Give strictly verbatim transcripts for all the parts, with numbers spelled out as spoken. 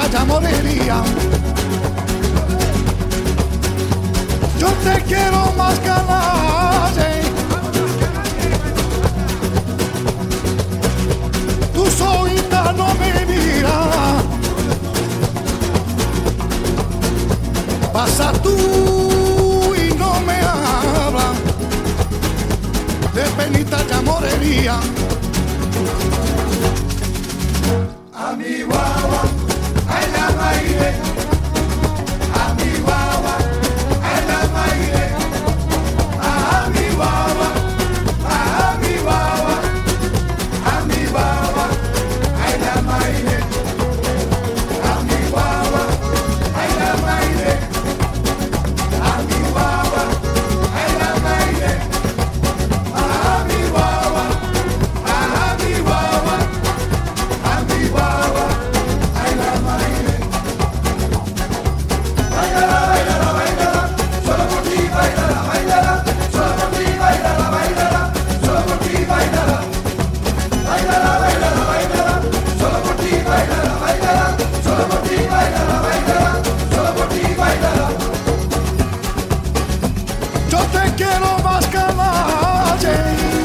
ya moriría. Yo te quiero más que a nadie. Tu solita no me mira. Pasa tú y no me habla. De penita ya moriría. A mi guagua, ay la maire. A mi guagua, ay la maire. A mi guagua, a mi guagua, a mi guagua, ay la maire. A mi guagua, ay la maire. A mi guagua, ay la maire. A mi guagua, a mi guagua. A mi guagua, ay la maire. Bailala, bailala, bailala, solo por ti bailala, bailala, solo por ti bailala, bailala, solo por ti bailala. Bailala, bailala, bailala, solo por ti bailala, bailala, solo por ti bailala, bailala, solo por ti bailala. Yo te quiero más que a nadie.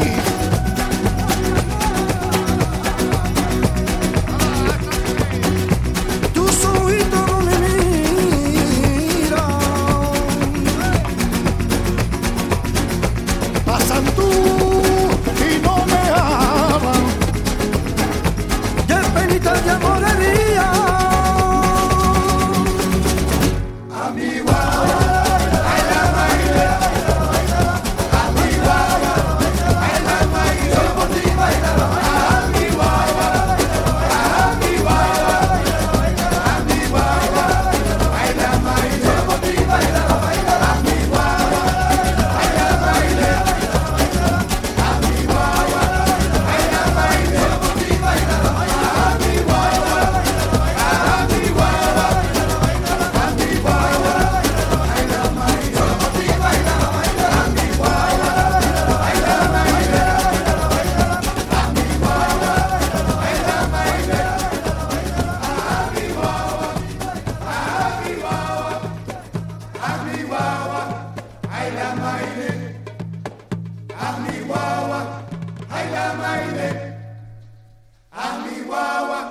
Tus ojitos no me miran. Pasan tú y no me hablan. De penita ya moriría. A mi guagua, ay la maire. A mi guagua, ay la maire. Solo por ti bailala. A mi guagua, a mi guagua, a mi guagua, ay la maire. Solo por ti bailala, bailala. A mi guagua, ay la maire. A mi guagua, ay la maire. Solo por ti bailala. A mi guagua, a mi guagua, a mi guagua, ay la maire. Solo por ti bailala, bailala. A mi guagua, ay la maire. A mi guagua, ay la maire. A mi guagua, a mi guagua, a mi guagua, ay la maire. A mi guagua, ay la maire. A mi guagua.